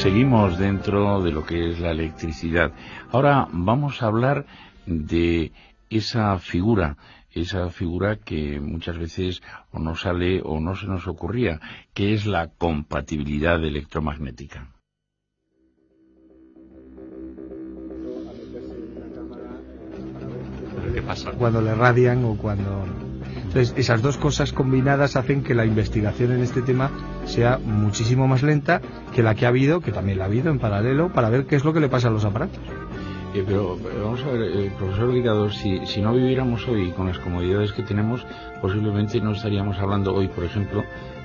Seguimos dentro de lo que es la electricidad. Ahora vamos a hablar de esa figura que muchas veces o no sale o no se nos ocurría, que es la compatibilidad electromagnética. ¿Qué pasa? Cuando le radian o cuando... Entonces, esas dos cosas combinadas hacen que la investigación en este tema sea muchísimo más lenta que la que ha habido, que también la ha habido en paralelo, para ver qué es lo que le pasa a los aparatos. Pero vamos a ver, profesor Guirado, si no viviéramos hoy con las comodidades que tenemos, posiblemente no estaríamos hablando hoy, por ejemplo,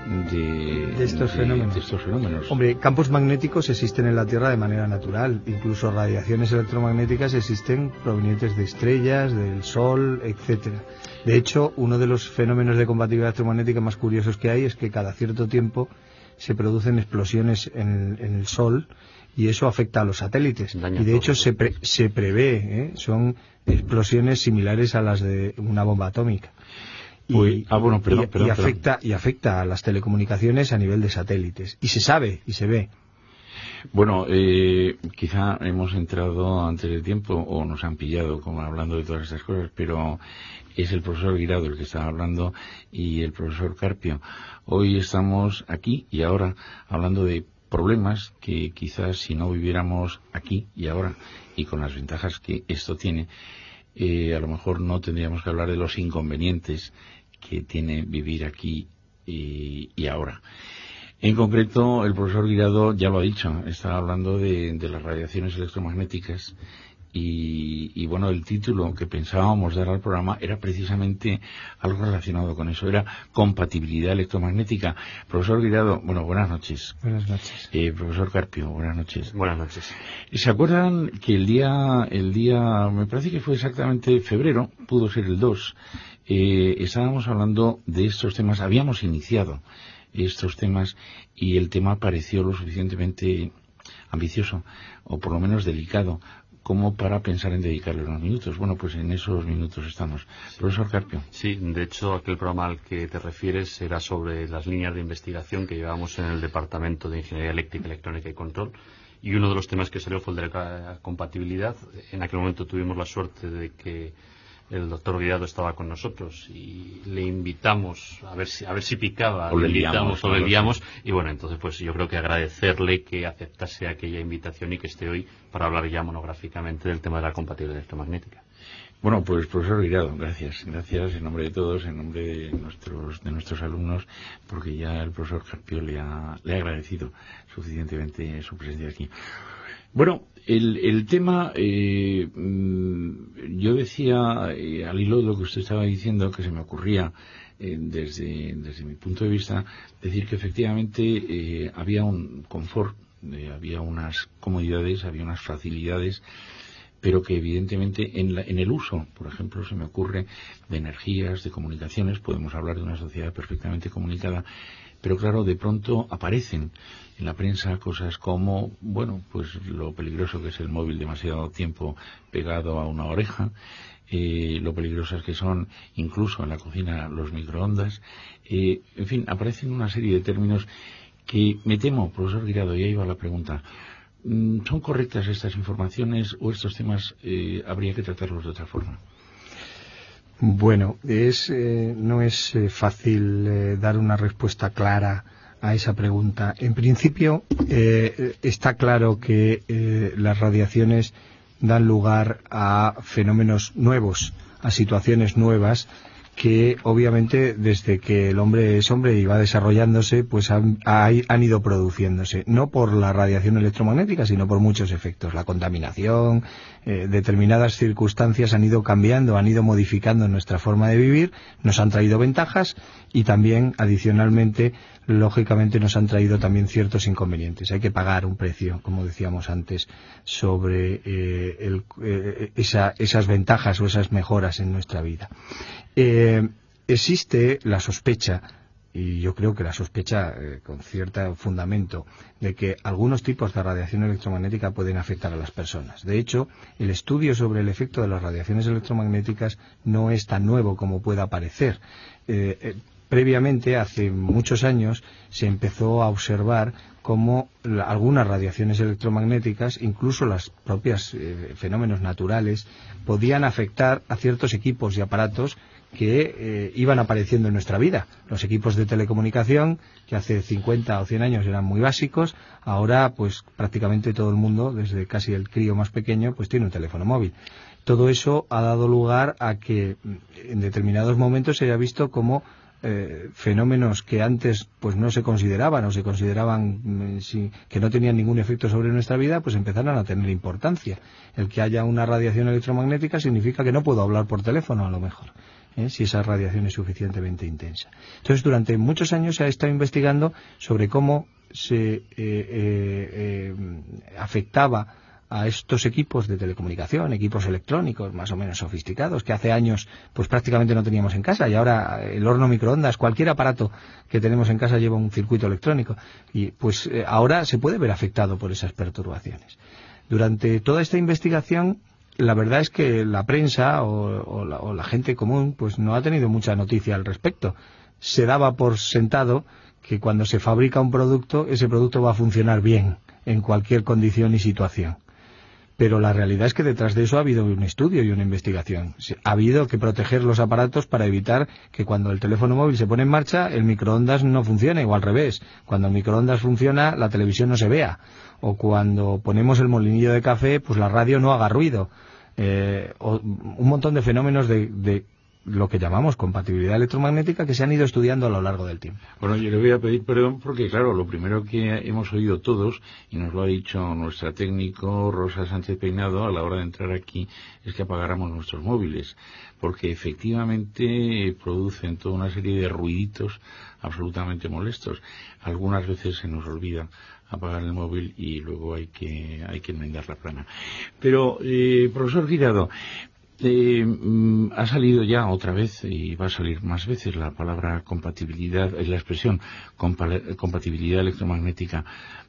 de estos fenómenos. Hombre, campos magnéticos existen en la Tierra de manera natural, incluso radiaciones electromagnéticas existen provenientes de estrellas, del Sol, etcétera. De hecho, uno de los fenómenos de compatibilidad electromagnética más curiosos que hay es que cada cierto tiempo se producen explosiones en el Sol y eso afecta a los satélites. Y de hecho se prevé, son explosiones similares a las de una bomba atómica. Y afecta a las telecomunicaciones a nivel de satélites. Y se sabe, y se ve. Bueno, quizá hemos entrado antes del tiempo o nos han pillado como hablando de todas estas cosas, pero es el profesor Guirado el que está hablando y el profesor Carpio. Hoy estamos aquí y ahora hablando de problemas que quizás si no viviéramos aquí y ahora y con las ventajas que esto tiene, a lo mejor no tendríamos que hablar de los inconvenientes que tiene vivir aquí y ahora. En concreto, el profesor Guirado ya lo ha dicho, está hablando de las radiaciones electromagnéticas y bueno, el título que pensábamos dar al programa era precisamente algo relacionado con eso, era compatibilidad electromagnética. Profesor Guirado, bueno, buenas noches. Buenas noches. Profesor Carpio, buenas noches. Buenas noches. ¿Se acuerdan que el día, me parece que fue exactamente febrero, pudo ser el 2, estábamos hablando de estos temas, habíamos iniciado estos temas y el tema pareció lo suficientemente ambicioso o por lo menos delicado como para pensar en dedicarle unos minutos? Bueno, pues en esos minutos estamos. Profesor Carpio. Sí, de hecho, aquel programa al que te refieres era sobre las líneas de investigación que llevábamos en el Departamento de Ingeniería Eléctrica, Electrónica y Control, y uno de los temas que salió fue el de la compatibilidad. En aquel momento tuvimos la suerte de que el doctor Guirado estaba con nosotros y le invitamos a ver si picaba, le enviamos, y bueno, entonces pues yo creo que agradecerle que aceptase aquella invitación y que esté hoy para hablar ya monográficamente del tema de la compatibilidad electromagnética. Bueno, pues profesor Guirado, gracias en nombre de todos, en nombre de nuestros alumnos, porque ya el profesor Carpio le ha agradecido suficientemente su presencia aquí. Bueno, el tema, yo decía, al hilo de lo que usted estaba diciendo, que se me ocurría desde mi punto de vista, decir que efectivamente había un confort, había unas comodidades, había unas facilidades, pero que evidentemente en el uso, por ejemplo, se me ocurre de energías, de comunicaciones, podemos hablar de una sociedad perfectamente comunicada, pero claro, de pronto aparecen en la prensa cosas como, bueno, pues lo peligroso que es el móvil demasiado tiempo pegado a una oreja, lo peligrosas que son incluso en la cocina los microondas, en fin, aparecen una serie de términos que me temo, profesor Guirado, y ahí va la pregunta. ¿Son correctas estas informaciones o estos temas habría que tratarlos de otra forma? Bueno, no es fácil dar una respuesta clara a esa pregunta. En principio, está claro que las radiaciones dan lugar a fenómenos nuevos, a situaciones nuevas que obviamente desde que el hombre es hombre y va desarrollándose, pues han ido produciéndose, no por la radiación electromagnética, sino por muchos efectos. La contaminación, determinadas circunstancias han ido cambiando, han ido modificando nuestra forma de vivir, nos han traído ventajas y también, adicionalmente, lógicamente nos han traído también ciertos inconvenientes. Hay que pagar un precio, como decíamos antes, sobre esas ventajas o esas mejoras en nuestra vida. Existe la sospecha, y yo creo que la sospecha con cierto fundamento, de que algunos tipos de radiación electromagnética pueden afectar a las personas. De hecho, el estudio sobre el efecto de las radiaciones electromagnéticas no es tan nuevo como pueda parecer. previamente, hace muchos años, se empezó a observar cómo algunas radiaciones electromagnéticas, incluso las propias fenómenos naturales, podían afectar a ciertos equipos y aparatos que iban apareciendo en nuestra vida. Los equipos de telecomunicación, que hace 50 o 100 años eran muy básicos, ahora pues prácticamente todo el mundo, desde casi el crío más pequeño, pues tiene un teléfono móvil. Todo eso ha dado lugar a que en determinados momentos se haya visto como fenómenos que antes pues no se consideraban o se consideraban que no tenían ningún efecto sobre nuestra vida, pues empezaron a tener importancia. El que haya una radiación electromagnética significa que no puedo hablar por teléfono, a lo mejor, si esa radiación es suficientemente intensa. Entonces, durante muchos años se ha estado investigando sobre cómo se afectaba a estos equipos de telecomunicación, equipos electrónicos más o menos sofisticados, que hace años pues prácticamente no teníamos en casa, y ahora el horno microondas, cualquier aparato que tenemos en casa lleva un circuito electrónico, y pues ahora se puede ver afectado por esas perturbaciones. Durante toda esta investigación, la verdad es que la prensa o la gente común pues no ha tenido mucha noticia al respecto. Se daba por sentado que cuando se fabrica un producto, ese producto va a funcionar bien en cualquier condición y situación. Pero la realidad es que detrás de eso ha habido un estudio y una investigación. Ha habido que proteger los aparatos para evitar que cuando el teléfono móvil se pone en marcha, el microondas no funcione, o al revés. Cuando el microondas funciona, la televisión no se vea. O cuando ponemos el molinillo de café, pues la radio no haga ruido. O un montón de fenómenos de lo que llamamos compatibilidad electromagnética que se han ido estudiando a lo largo del tiempo. Bueno, yo le voy a pedir perdón porque, claro, lo primero que hemos oído todos, y nos lo ha dicho nuestra técnico Rosa Sánchez Peinado a la hora de entrar aquí, es que apagáramos nuestros móviles, porque efectivamente producen toda una serie de ruiditos absolutamente molestos. Algunas veces se nos olvida apagar el móvil y luego hay que enmendar la plana. Pero, profesor Guirado, ha salido ya otra vez y va a salir más veces la palabra compatibilidad, la expresión compatibilidad electromagnética.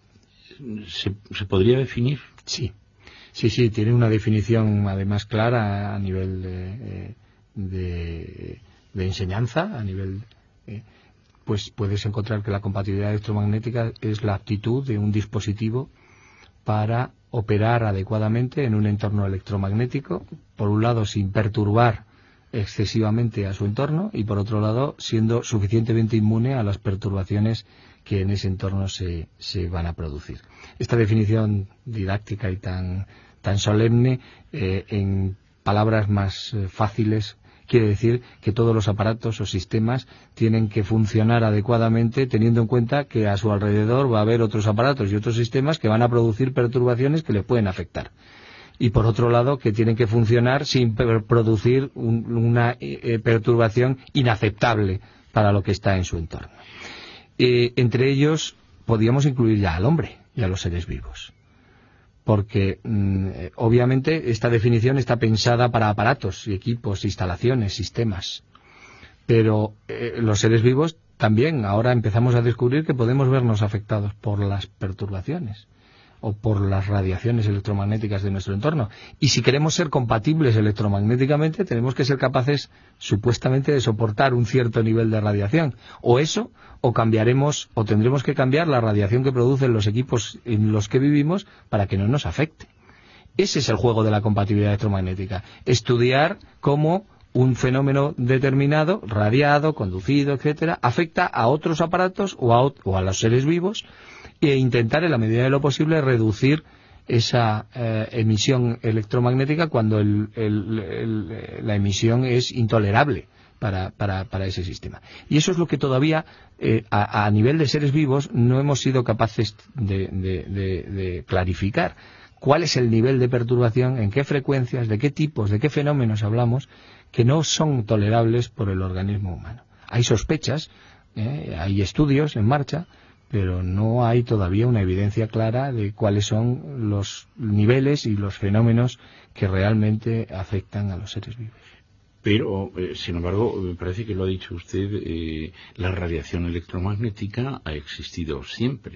¿Se podría definir? Sí, tiene una definición además clara a nivel de enseñanza, a nivel pues puedes encontrar que la compatibilidad electromagnética es la aptitud de un dispositivo para operar adecuadamente en un entorno electromagnético, por un lado sin perturbar excesivamente a su entorno y por otro lado siendo suficientemente inmune a las perturbaciones que en ese entorno se van a producir. Esta definición didáctica y tan solemne, en palabras más fáciles, quiere decir que todos los aparatos o sistemas tienen que funcionar adecuadamente teniendo en cuenta que a su alrededor va a haber otros aparatos y otros sistemas que van a producir perturbaciones que le pueden afectar. Y por otro lado, que tienen que funcionar sin producir una perturbación inaceptable para lo que está en su entorno. Entre ellos podríamos incluir ya al hombre y a los seres vivos. Porque obviamente esta definición está pensada para aparatos, equipos, instalaciones, sistemas. Pero los seres vivos también ahora empezamos a descubrir que podemos vernos afectados por las perturbaciones o por las radiaciones electromagnéticas de nuestro entorno. Y si queremos ser compatibles electromagnéticamente, tenemos que ser capaces supuestamente de soportar un cierto nivel de radiación. O eso, o cambiaremos, o tendremos que cambiar la radiación que producen los equipos en los que vivimos para que no nos afecte. Ese es el juego de la compatibilidad electromagnética. Estudiar cómo un fenómeno determinado, radiado, conducido, etcétera, afecta a otros aparatos o a los seres vivos, e intentar en la medida de lo posible reducir esa emisión electromagnética cuando la emisión es intolerable para ese sistema. Y eso es lo que todavía a nivel de seres vivos no hemos sido capaces de clarificar. ¿Cuál es el nivel de perturbación? ¿En qué frecuencias? ¿De qué tipos? ¿De qué fenómenos hablamos? Que no son tolerables por el organismo humano. Hay sospechas, hay estudios en marcha, pero no hay todavía una evidencia clara de cuáles son los niveles y los fenómenos que realmente afectan a los seres vivos. Pero, sin embargo, me parece que lo ha dicho usted, la radiación electromagnética ha existido siempre.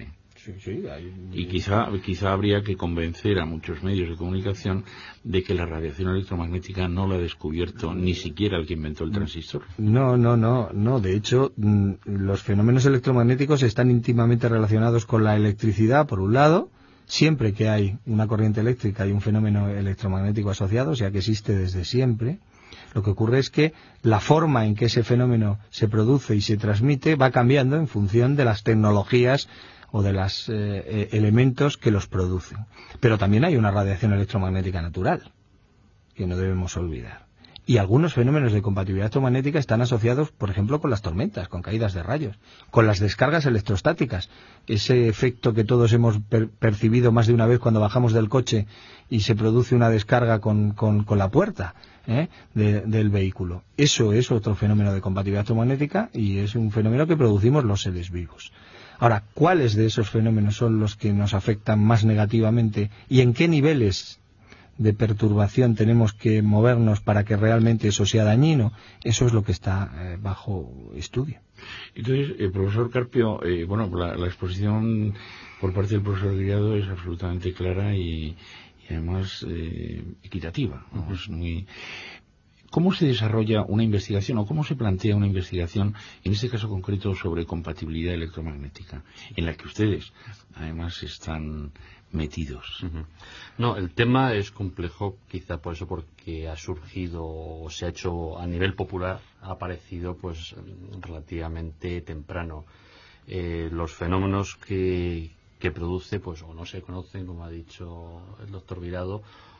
Y quizá habría que convencer a muchos medios de comunicación de que la radiación electromagnética no la ha descubierto ni siquiera el que inventó el transistor. No. De hecho, los fenómenos electromagnéticos están íntimamente relacionados con la electricidad, por un lado. Siempre que hay una corriente eléctrica hay un fenómeno electromagnético asociado, o sea que existe desde siempre. Lo que ocurre es que la forma en que ese fenómeno se produce y se transmite va cambiando en función de las tecnologías o de los elementos que los producen. Pero también hay una radiación electromagnética natural, que no debemos olvidar. Y algunos fenómenos de compatibilidad electromagnética están asociados, por ejemplo, con las tormentas, con caídas de rayos, con las descargas electrostáticas. Ese efecto que todos hemos percibido más de una vez cuando bajamos del coche y se produce una descarga con la puerta del vehículo. Eso es otro fenómeno de compatibilidad electromagnética y es un fenómeno que producimos los seres vivos. Ahora, ¿cuáles de esos fenómenos son los que nos afectan más negativamente y en qué niveles de perturbación tenemos que movernos para que realmente eso sea dañino? Eso es lo que está bajo estudio. Entonces, profesor Carpio, la exposición por parte del profesor Guirado es absolutamente clara y además equitativa, ¿no? Es muy... ¿Cómo se desarrolla una investigación o cómo se plantea una investigación, en este caso concreto, sobre compatibilidad electromagnética, en la que ustedes además están metidos? No, el tema es complejo, quizá por eso, porque ha surgido o se ha hecho a nivel popular, ha aparecido pues relativamente temprano. Los fenómenos que produce pues o no se conocen, como ha dicho el doctor Guirado,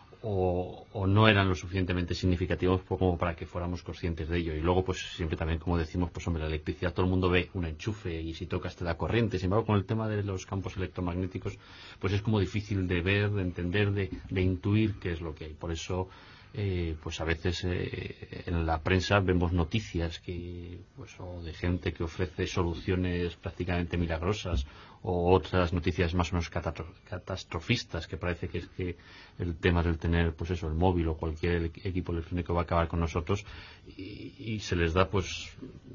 o no eran lo suficientemente significativos como para que fuéramos conscientes de ello. Y luego, pues siempre también, como decimos, pues hombre, la electricidad, todo el mundo ve un enchufe y si tocas te da corriente. Sin embargo, con el tema de los campos electromagnéticos, pues es como difícil de ver, de entender, de intuir qué es lo que hay. Por eso, pues a veces en la prensa vemos noticias o de gente que ofrece soluciones prácticamente milagrosas, o otras noticias más o menos catastrofistas, que parece que es que el tema del tener pues eso, el móvil o cualquier equipo electrónico va a acabar con nosotros, y se les da pues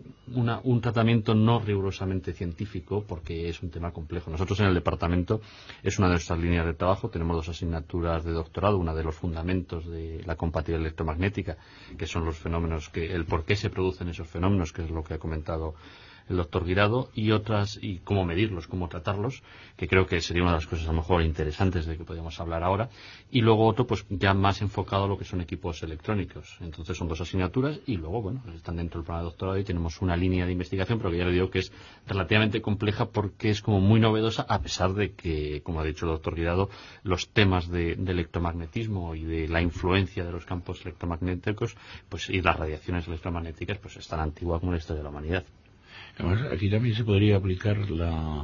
un tratamiento no rigurosamente científico, porque es un tema complejo. Nosotros en el departamento es una de nuestras líneas de trabajo, tenemos 2 asignaturas de doctorado, una de los fundamentos de la compatibilidad electromagnética, que son los fenómenos, el por qué se producen esos fenómenos, que es lo que ha comentado el doctor Guirado, y otras, y cómo medirlos, cómo tratarlos, que creo que sería una de las cosas a lo mejor interesantes de que podríamos hablar ahora. Y luego otro, pues ya más enfocado a lo que son equipos electrónicos. Entonces son 2 asignaturas y luego, bueno, están dentro del programa de doctorado y tenemos una línea de investigación, pero que ya le digo que es relativamente compleja porque es como muy novedosa, a pesar de que, como ha dicho el doctor Guirado, los temas de electromagnetismo y de la influencia de los campos electromagnéticos, pues y las radiaciones electromagnéticas, pues es tan antigua como la historia de la humanidad. Además, aquí también se podría aplicar lo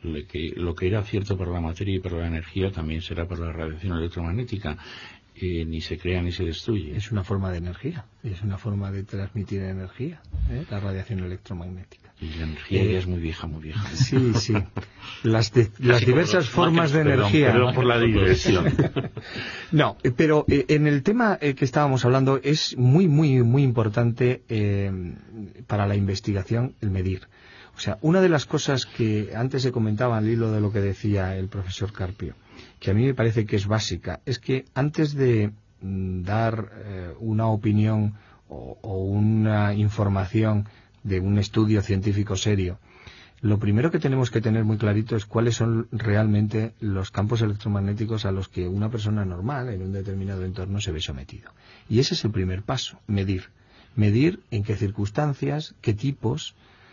que era cierto para la materia y para la energía también será para la radiación electromagnética. Ni se crea ni se destruye. Es una forma de energía, es una forma de transmitir energía, la radiación electromagnética. Y la energía ya es muy vieja, muy vieja. Sí. Las diversas formas de energía. Perdón por la digresión. No, pero en el tema que estábamos hablando es muy importante para la investigación el medir. O sea, una de las cosas que antes se comentaba al hilo de lo que decía el profesor Carpio, que a mí me parece que es básica, es que antes de dar una opinión o una información de un estudio científico serio, lo primero que tenemos que tener muy clarito es cuáles son realmente los campos electromagnéticos a los que una persona normal en un determinado entorno se ve sometido. Y ese es el primer paso, medir. Medir en qué circunstancias, qué tipos,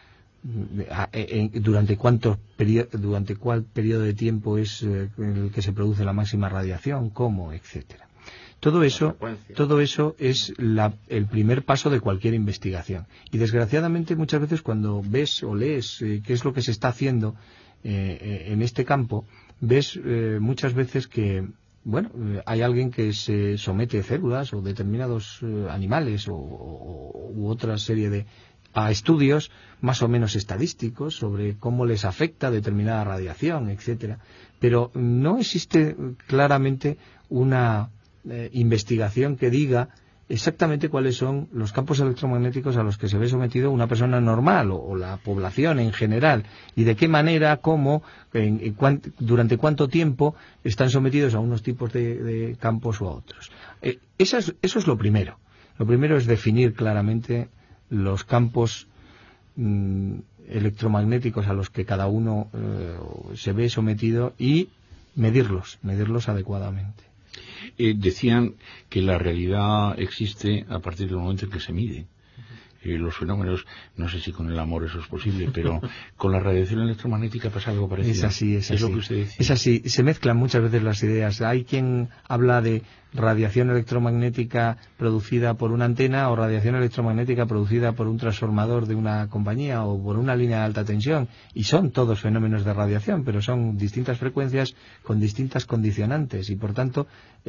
durante cuál periodo de tiempo es en el que se produce la máxima radiación, cómo, etcétera. Todo eso es el primer paso de cualquier investigación. Y desgraciadamente muchas veces cuando ves o lees qué es lo que se está haciendo en este campo, ves muchas veces que hay alguien que se somete células o determinados animales u otra serie a estudios más o menos estadísticos sobre cómo les afecta determinada radiación, etcétera. Pero no existe claramente una investigación que diga exactamente cuáles son los campos electromagnéticos a los que se ve sometido una persona normal o la población en general, y de qué manera, cómo, durante cuánto tiempo están sometidos a unos tipos de campos o a otros. Eso es lo primero. Lo primero es definir claramente los campos electromagnéticos a los que cada uno se ve sometido y medirlos adecuadamente. Decían que la realidad existe a partir del momento en que se mide. Los fenómenos, no sé si con el amor eso es posible, pero con la radiación electromagnética pasa algo parecido. Es así. Es lo que usted decía. Es así, se mezclan muchas veces las ideas. Hay quien habla de radiación electromagnética producida por una antena o radiación electromagnética producida por un transformador de una compañía o por una línea de alta tensión, y son todos fenómenos de radiación, pero son distintas frecuencias con distintas condicionantes, y por tanto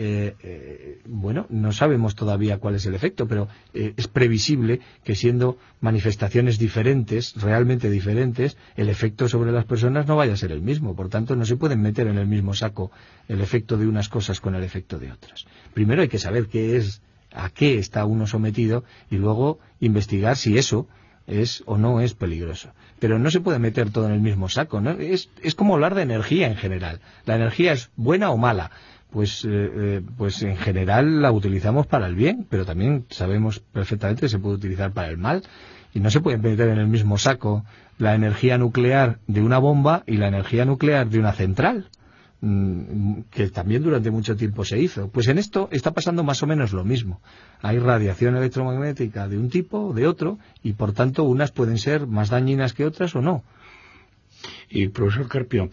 no sabemos todavía cuál es el efecto, pero es previsible que siendo manifestaciones diferentes, realmente diferentes, el efecto sobre las personas no vaya a ser el mismo. Por tanto, no se pueden meter en el mismo saco el efecto de unas cosas con el efecto de otras. Primero hay que saber a qué está uno sometido, y luego investigar si eso es o no es peligroso. Pero no se puede meter todo en el mismo saco, ¿no? Es como hablar de energía en general. ¿La energía es buena o mala? Pues en general la utilizamos para el bien, pero también sabemos perfectamente que se puede utilizar para el mal, y no se puede meter en el mismo saco la energía nuclear de una bomba y la energía nuclear de una central, que también durante mucho tiempo se hizo. Pues en esto está pasando más o menos lo mismo. Hay radiación electromagnética de un tipo o de otro, y por tanto unas pueden ser más dañinas que otras o no. Y profesor Carpio,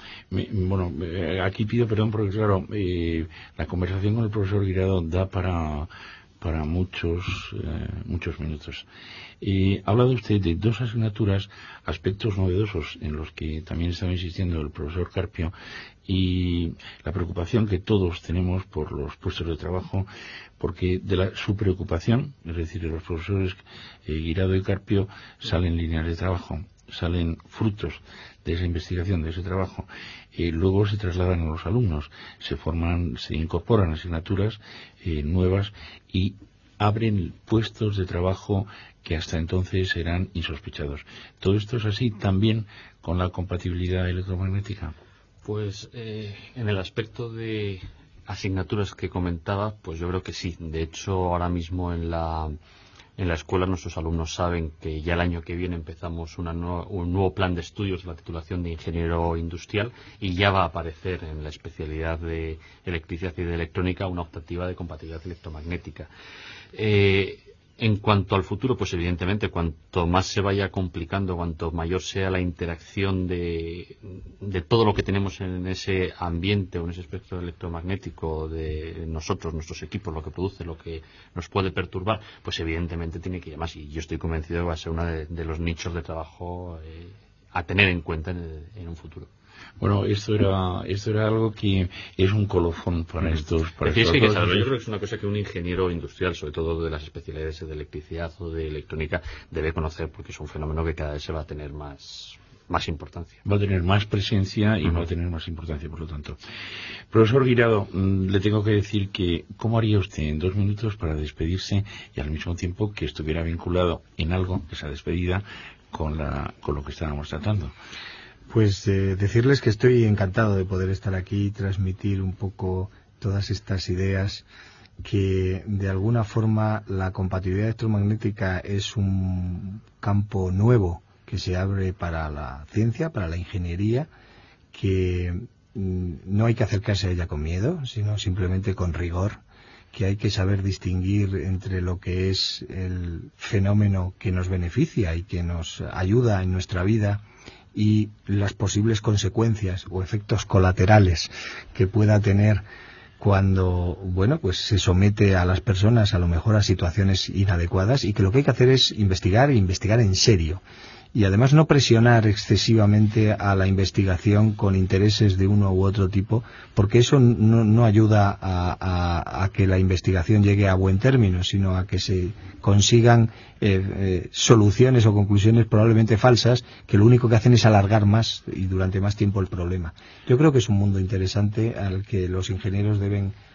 aquí pido perdón porque claro, la conversación con el profesor Guirado da para muchos minutos. Ha hablado usted de dos asignaturas, aspectos novedosos en los que también estaba insistiendo el profesor Carpio, y la preocupación que todos tenemos por los puestos de trabajo, porque de su preocupación, es decir, de los profesores Guirado y Carpio, salen líneas de trabajo, salen frutos de esa investigación, de ese trabajo, luego se trasladan a los alumnos, se incorporan asignaturas nuevas y abren puestos de trabajo que hasta entonces eran insospechados. ¿Todo esto es así también con la compatibilidad electromagnética? Pues en el aspecto de asignaturas que comentaba, pues yo creo que sí. De hecho, ahora mismo en la escuela nuestros alumnos saben que ya el año que viene empezamos un nuevo plan de estudios de la titulación de ingeniero industrial, y ya va a aparecer en la especialidad de electricidad y de electrónica una optativa de compatibilidad electromagnética. En cuanto al futuro, pues evidentemente cuanto más se vaya complicando, cuanto mayor sea la interacción de todo lo que tenemos en ese ambiente o en ese espectro electromagnético de nosotros, nuestros equipos, lo que produce, lo que nos puede perturbar, pues evidentemente tiene que ir más, y yo estoy convencido de que va a ser uno de los nichos de trabajo a tener en cuenta en un futuro. Bueno, esto era algo que es un colofón para estos. Yo creo que es una cosa que un ingeniero industrial, sobre todo de las especialidades de electricidad o de electrónica, debe conocer, porque es un fenómeno que cada vez se va a tener más importancia. Va a tener más presencia y va a tener más importancia, por lo tanto. Profesor Guirado, le tengo que decir que, ¿cómo haría usted en 2 minutos para despedirse y al mismo tiempo que estuviera vinculado en algo, esa despedida, con lo que estábamos tratando? Pues decirles que estoy encantado de poder estar aquí y transmitir un poco todas estas ideas, que de alguna forma la compatibilidad electromagnética es un campo nuevo que se abre para la ciencia, para la ingeniería, que no hay que acercarse a ella con miedo, sino simplemente con rigor, que hay que saber distinguir entre lo que es el fenómeno que nos beneficia y que nos ayuda en nuestra vida y las posibles consecuencias o efectos colaterales que pueda tener cuando, pues se somete a las personas a lo mejor a situaciones inadecuadas, y que lo que hay que hacer es investigar en serio. Y además no presionar excesivamente a la investigación con intereses de uno u otro tipo, porque eso no ayuda a que la investigación llegue a buen término, sino a que se consigan soluciones o conclusiones probablemente falsas, que lo único que hacen es alargar más y durante más tiempo el problema. Yo creo que es un mundo interesante al que los ingenieros deben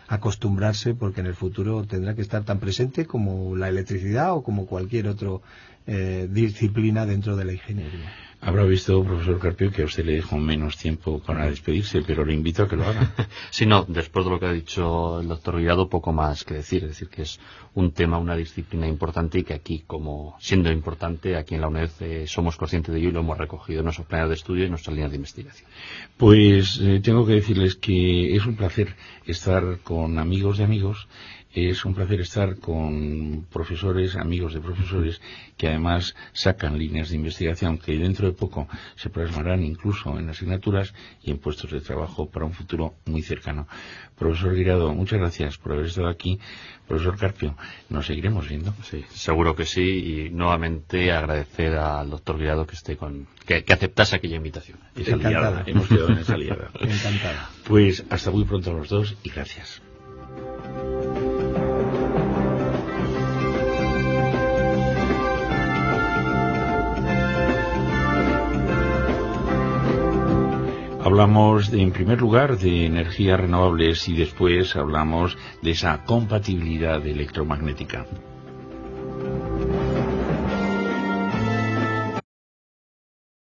acostumbrarse, porque en el futuro tendrá que estar tan presente como la electricidad o como cualquier otra disciplina dentro de la ingeniería. Habrá visto, profesor Carpio, que a usted le dejo menos tiempo para despedirse, pero le invito a que lo haga. Sí, no, después de lo que ha dicho el doctor Guirado, poco más que decir. Es decir, que es un tema, una disciplina importante y que aquí, como siendo importante, aquí en la UNED somos conscientes de ello y lo hemos recogido en nuestros planes de estudio y en nuestras líneas de investigación. Pues tengo que decirles que es un placer estar con amigos de amigos. Es un placer estar con profesores, amigos de profesores, que además sacan líneas de investigación que dentro de poco se plasmarán incluso en asignaturas y en puestos de trabajo para un futuro muy cercano. Profesor Guirado, muchas gracias por haber estado aquí. Profesor Carpio, nos seguiremos viendo. Sí, seguro que sí, y nuevamente agradecer al doctor Guirado que aceptase aquella invitación. Esa liada, hemos quedado en esa liada. Encantada. Pues hasta muy pronto a los dos y gracias. Hablamos en primer lugar de energías renovables y después hablamos de esa compatibilidad electromagnética.